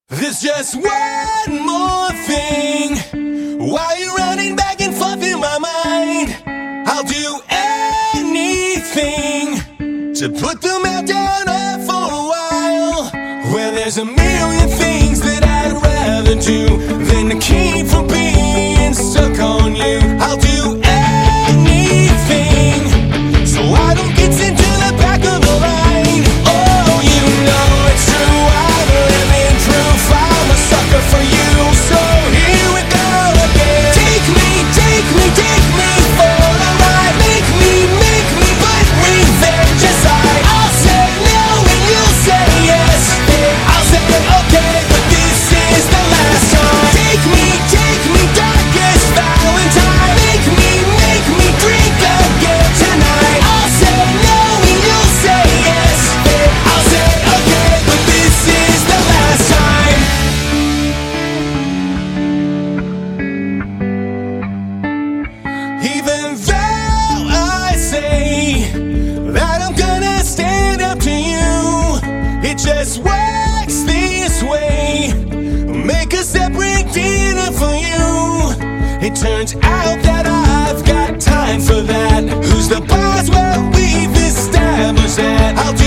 There's just one more thing. While you're running back and forth in my mind, I'll do anything to put the meltdown off for a while. Well, there's a million things that I'd rather do than to keep from being stuck on you. I'll do anything so I don't get sent to the back of the line. Oh, you know it's true, I'm living proof I'm a sucker for you. So here we go again. Take me, take me, take me for a ride. Make me put revenge aside. I'll say no and you'll say yes. I'll say okay, but this is the last time. Take me, darkest Valentine. Make me drink again tonight. I'll say no and you'll say yes. I'll say okay, but this is the last time. Even though I say that I'm gonna stand up to you, it just works this way. Make a separate dinner for you. It turns out that I've got time for that. Who's the boss? Well, we've established that. I'll do